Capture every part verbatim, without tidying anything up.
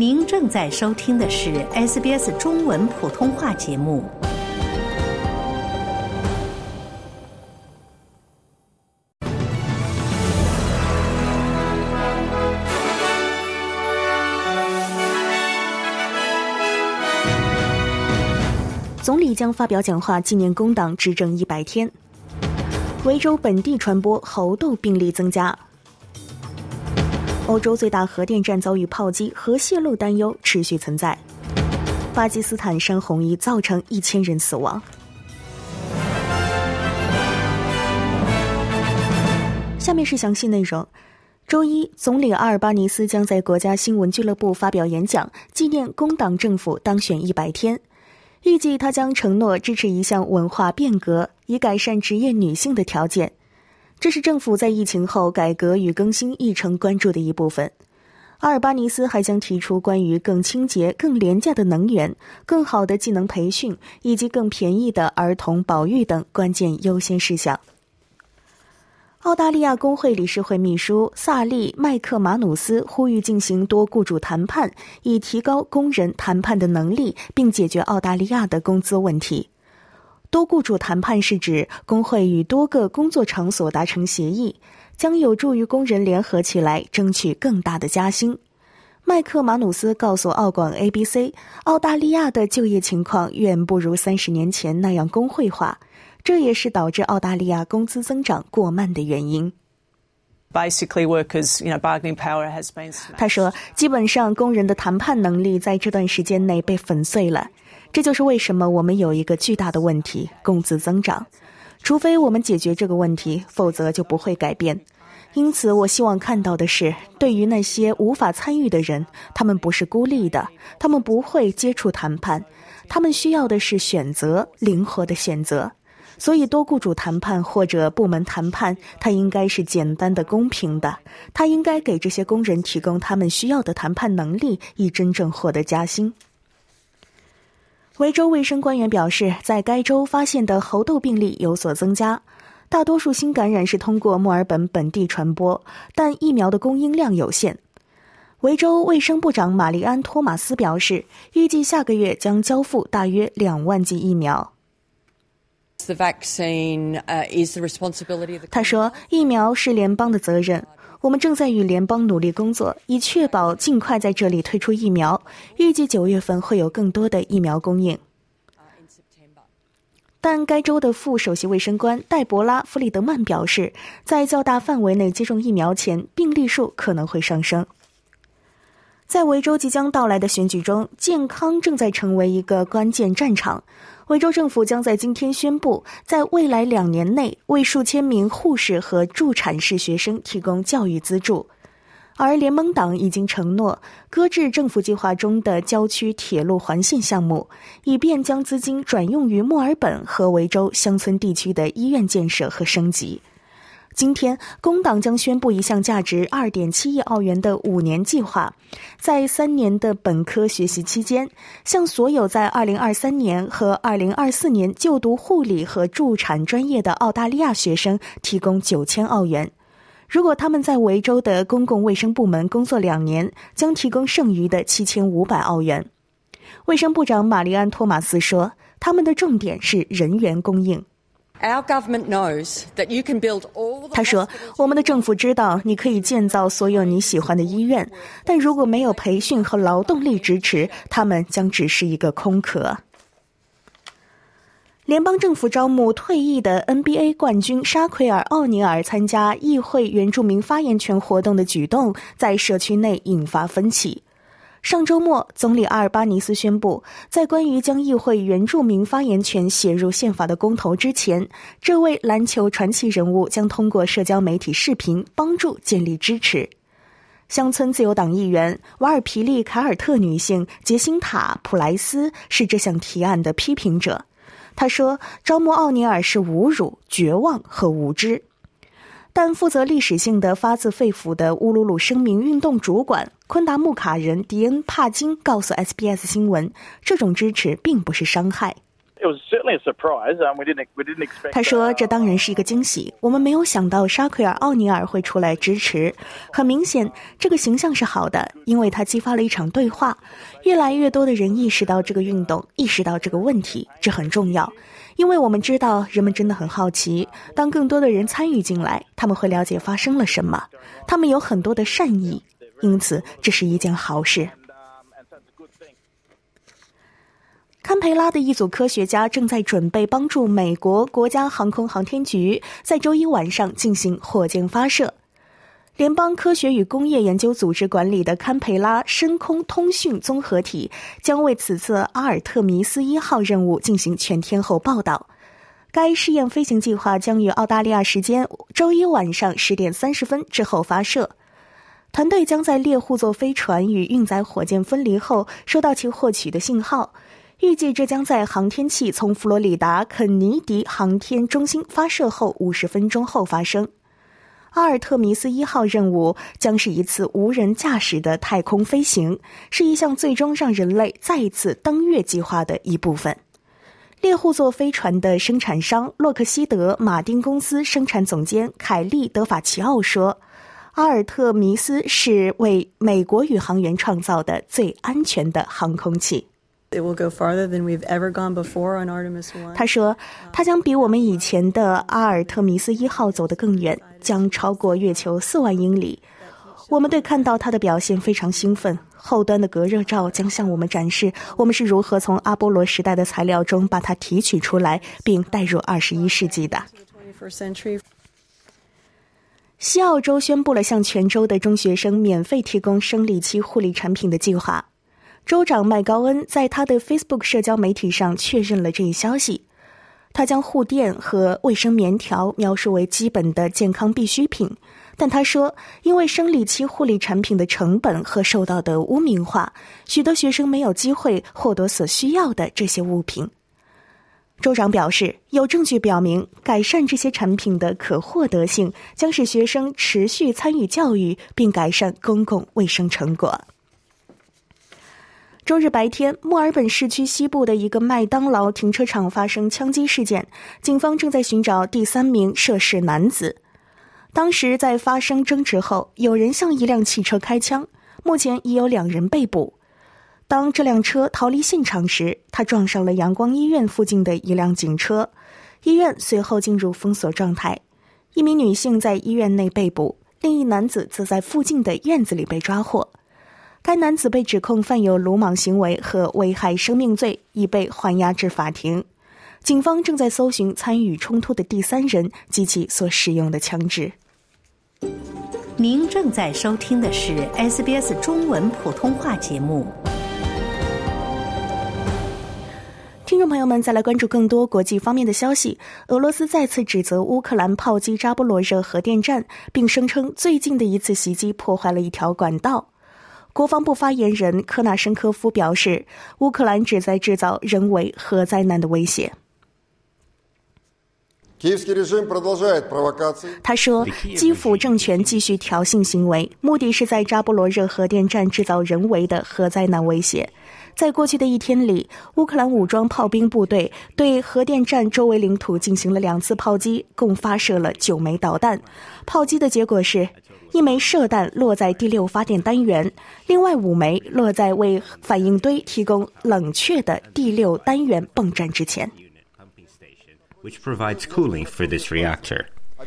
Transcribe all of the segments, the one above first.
您正在收听的是 S B S 中文普通话节目。 总理将发表讲话纪念工党执政一百天。维州本地传播猴痘病例增加。欧洲最大核电站遭遇炮击，核泄漏担忧持续存在。巴基斯坦山洪已造成一千人死亡。下面是详细内容。周一，总理阿尔巴尼斯将在国家新闻俱乐部发表演讲，纪念工党政府当选一百天。预计他将承诺支持一项文化变革，以改善职业女性的条件。这是政府在疫情后改革与更新议程关注的一部分。阿尔巴尼斯还将提出关于更清洁、更廉价的能源、更好的技能培训以及更便宜的儿童保育等关键优先事项。澳大利亚工会理事会秘书萨利·麦克马努斯呼吁进行多雇主谈判，以提高工人谈判的能力，并解决澳大利亚的工资问题。多雇主谈判是指工会与多个工作场所达成协议，将有助于工人联合起来争取更大的加薪。麦克马努斯告诉澳广 A B C， 澳大利亚的就业情况远不如三十年前那样工会化，这也是导致澳大利亚工资增长过慢的原因。 Basically, workers, you know, bargaining power has been smashed. 他说，基本上工人的谈判能力在这段时间内被粉碎了。这就是为什么我们有一个巨大的问题——工资增长。除非我们解决这个问题，否则就不会改变。因此，我希望看到的是，对于那些无法参与的人，他们不是孤立的，他们不会接触谈判，他们需要的是选择，灵活的选择。所以多雇主谈判或者部门谈判，它应该是简单的、公平的，它应该给这些工人提供他们需要的谈判能力，以真正获得加薪。维州卫生官员表示，在该州发现的猴痘病例有所增加，大多数新感染是通过墨尔本本地传播，但疫苗的供应量有限。维州卫生部长玛丽安·托马斯表示，预计下个月将交付大约两万剂疫苗。他说，疫苗是联邦的责任，我们正在与联邦努力工作，以确保尽快在这里推出疫苗，预计九月份会有更多的疫苗供应。但该州的副首席卫生官戴博拉·弗里德曼表示，在较大范围内接种疫苗前，病例数可能会上升。在维州即将到来的选举中，健康正在成为一个关键战场。维州政府将在今天宣布，在未来两年内为数千名护士和助产士学生提供教育资助。而联盟党已经承诺搁置政府计划中的郊区铁路环线项目，以便将资金转用于墨尔本和维州乡村地区的医院建设和升级。今天，工党将宣布一项价值 二点七亿澳元的五年计划，在三年的本科学习期间，向所有在二零二三年和二零二四年就读护理和助产专业的澳大利亚学生提供九千澳元。如果他们在维州的公共卫生部门工作两年，将提供剩余的七千五百澳元。卫生部长玛丽安·托马斯说，他们的重点是人员供应。他说，我们的政府知道你可以建造所有你喜欢的医院，但如果没有培训和劳动力支持，他们将只是一个空壳。联邦政府招募退役的 N B A 冠军沙奎尔·奥尼尔参加议会原住民发言权活动的举动，在社区内引发分歧。上周末，总理阿尔巴尼斯宣布，在关于将议会原住民发言权写入宪法的公投之前，这位篮球传奇人物将通过社交媒体视频帮助建立支持。乡村自由党议员瓦尔皮利凯尔特女性杰辛塔·普莱斯是这项提案的批评者。她说，招募奥尼尔是侮辱、绝望和无知。但负责历史性的发自肺腑的乌鲁鲁声明运动主管昆达穆卡人迪恩·帕金告诉 S B S 新闻，这种支持并不是伤害。 他说这当然是一个惊喜，我们没有想到沙奎尔·奥尼尔会出来支持。很明显这个形象是好的，因为他激发了一场对话，越来越多的人意识到这个运动，意识到这个问题，这很重要。因为我们知道人们真的很好奇，当更多的人参与进来，他们会了解发生了什么，他们有很多的善意，因此这是一件好事。堪培拉的一组科学家正在准备帮助美国国家航空航天局在周一晚上进行火箭发射。联邦科学与工业研究组织管理的堪培拉深空通讯综合体将为此次阿尔特弥斯一号任务进行全天候报道。该试验飞行计划将于澳大利亚时间周一晚上十点三十分之后发射。团队将在猎户座飞船与运载火箭分离后收到其获取的信号，预计这将在航天器从佛罗里达肯尼迪航天中心发射后五十分钟后发生。阿尔特弥斯一号任务将是一次无人驾驶的太空飞行，是一项最终让人类再一次登月计划的一部分。猎户座飞船的生产商洛克希德马丁公司生产总监凯利德法奇奥说，阿尔特弥斯是为美国宇航员创造的最安全的航空器。他说，他将比我们以前的阿尔特弥斯一号走得更远，将超过月球四万英里。我们对看到它的表现非常兴奋。后端的隔热罩将向我们展示我们是如何从阿波罗时代的材料中把它提取出来，并带入二十一世纪的。西澳洲宣布了向全州的中学生免费提供生理期护理产品的计划。州长麦高恩在他的 Facebook 社交媒体上确认了这一消息。他将护垫和卫生棉条描述为基本的健康必需品，但他说，因为生理期护理产品的成本和受到的污名化，许多学生没有机会获得所需要的这些物品。州长表示，有证据表明，改善这些产品的可获得性将使学生持续参与教育，并改善公共卫生成果。周日白天，墨尔本市区西部的一个麦当劳停车场发生枪击事件，警方正在寻找第三名涉事男子。当时在发生争执后，有人向一辆汽车开枪，目前已有两人被捕。当这辆车逃离现场时，他撞上了阳光医院附近的一辆警车，医院随后进入封锁状态。一名女性在医院内被捕，另一男子则在附近的院子里被抓获。该男子被指控犯有鲁莽行为和危害生命罪，已被还押至法庭。警方正在搜寻参与冲突的第三人及其所使用的枪支。 您正在收听的是 S B S 中文普通话节目。 听众朋友们，再来关注更多国际方面的消息。俄罗斯再次指责乌克兰炮击扎波罗热核电站，并声称最近的一次袭击破坏了一条管道。国防部发言人科纳申科夫表示，乌克兰旨在制造人为核灾难的威胁。他说，基辅政权继续挑衅行为，目的是在扎波罗热核电站制造人为的核灾难威胁。在过去的一天里，乌克兰武装炮兵部队对核电站周围领土进行了两次炮击，共发射了九枚导弹。炮击的结果是，一枚射弹落在第六发电单元，另外五枚落在为反应堆提供冷却的第六单元泵站之前。 which provides cooling for this reactor.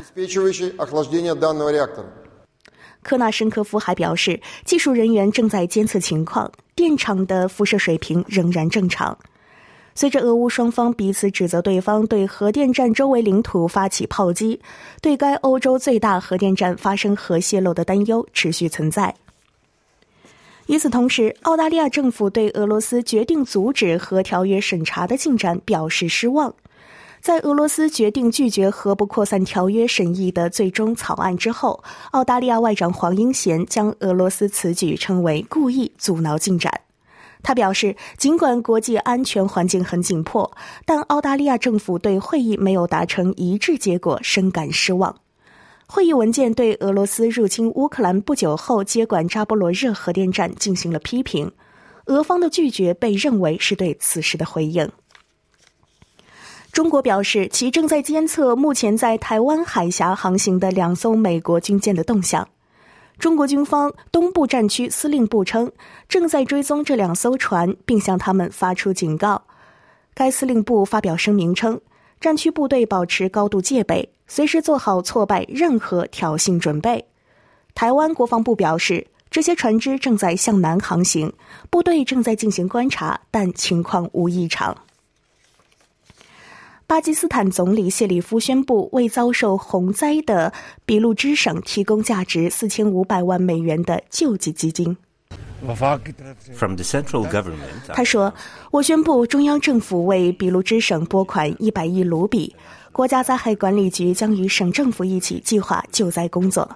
科纳申科夫还表示，技术人员正在监测情况，电厂的辐射水平仍然正常。随着俄乌双方彼此指责对方对核电站周围领土发起炮击，对该欧洲最大核电站发生核泄漏的担忧持续存在。与此同时，澳大利亚政府对俄罗斯决定阻止核条约审查的进展表示失望。在俄罗斯决定拒绝核不扩散条约审议的最终草案之后，澳大利亚外长黄英贤将俄罗斯此举称为故意阻挠进展。他表示，尽管国际安全环境很紧迫，但澳大利亚政府对会议没有达成一致结果深感失望。会议文件对俄罗斯入侵乌克兰不久后接管扎波罗热核电站进行了批评，俄方的拒绝被认为是对此事的回应。 中国表示，其正在监测目前在台湾海峡航行的两艘美国军舰的动向。中国军方东部战区司令部称，正在追踪这两艘船，并向他们发出警告。该司令部发表声明称，战区部队保持高度戒备，随时做好挫败任何挑衅准备。台湾国防部表示，这些船只正在向南航行，部队正在进行观察，但情况无异常。巴基斯坦总理谢里夫宣布为遭受洪灾的俾路支省提供价值四千五百万美元的救济基金。 From the central government, 他说，我宣布中央政府为俾路支省拨款一百亿卢比，国家灾害管理局将与省政府一起计划救灾工作。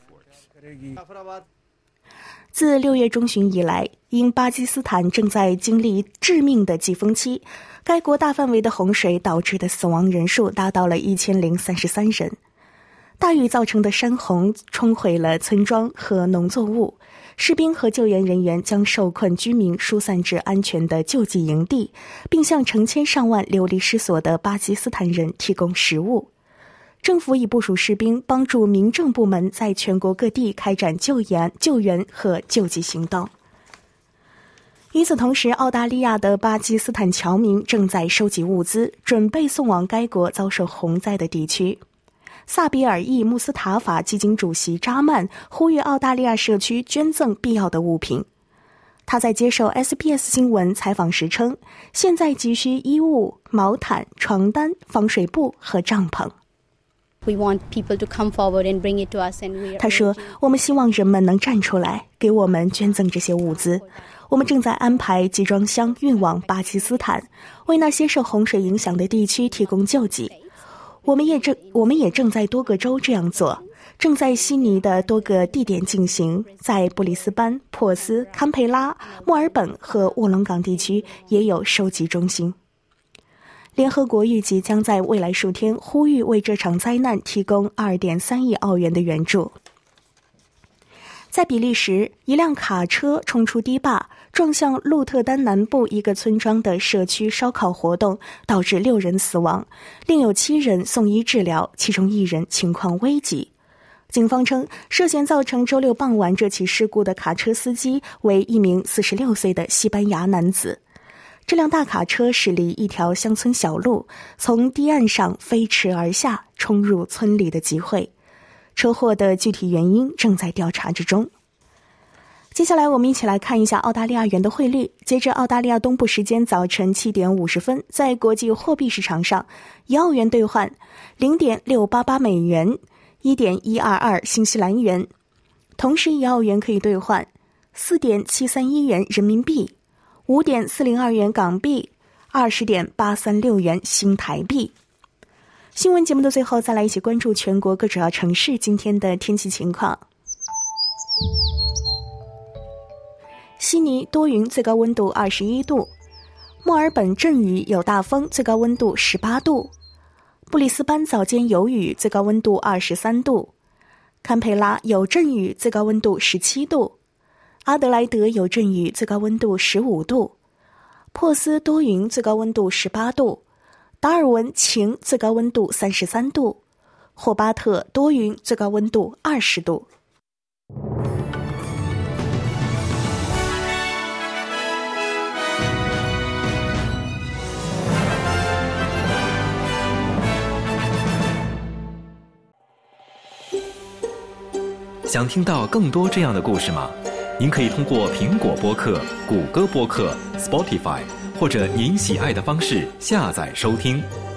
自六月中旬以来，因巴基斯坦正在经历致命的季风期，该国大范围的洪水导致的死亡人数达到了一千零三十三人。大雨造成的山洪冲毁了村庄和农作物，士兵和救援人员将受困居民疏散至安全的救济营地，并向成千上万流离失所的巴基斯坦人提供食物。政府已部署士兵帮助民政部门在全国各地开展救援、救援和救济行动。与此同时，澳大利亚的巴基斯坦侨民正在收集物资，准备送往该国遭受洪灾的地区。萨比尔裔穆斯塔法基金主席扎曼呼吁澳大利亚社区捐赠必要的物品。他在接受 S B S 新闻采访时称，现在急需衣物、毛毯、床单、防水布和帐篷。他说，我们希望人们能站出来，给我们捐赠这些物资。我们正在安排集装箱运往巴基斯坦，为那些受洪水影响的地区提供救济。我们也正我们也正在多个州这样做，正在悉尼的多个地点进行，在布里斯班、珀斯、堪培拉、墨尔本和卧龙岗地区也有收集中心。联合国预计将在未来数天呼吁为这场灾难提供 二点三亿澳元的援助。在比利时，一辆卡车冲出堤坝，撞向鹿特丹南部一个村庄的社区烧烤活动，导致六人死亡，另有七人送医治疗，其中一人情况危急。警方称，涉嫌造成周六傍晚这起事故的卡车司机为一名四十六岁的西班牙男子。这辆大卡车驶离一条乡村小路，从堤岸上飞驰而下，冲入村里的集会。车祸的具体原因正在调查之中。接下来我们一起来看一下澳大利亚元的汇率。截至澳大利亚东部时间早晨七点五十分，在国际货币市场上，一澳元兑换 零点六八八美元， 一点一二二新西兰元。同时一澳元可以兑换 四点七三一元人民币，五点四零二元港币，二十点八三六元新台币。新闻节目的最后，再来一起关注全国各主要城市今天的天气情况。悉尼多云，最高温度二十一度；墨尔本阵雨有大风，最高温度十八度；布里斯班早间有雨，最高温度二十三度；堪培拉有阵雨，最高温度十七度；阿德莱德有阵雨，最高温度十五度；珀斯多云，最高温度十八度；达尔文晴，最高温度三十三度；霍巴特多云，最高温度二十度。 想听到更多这样的故事吗？您可以通过苹果播客、谷歌播客、Spotify 或者您喜爱的方式下载收听。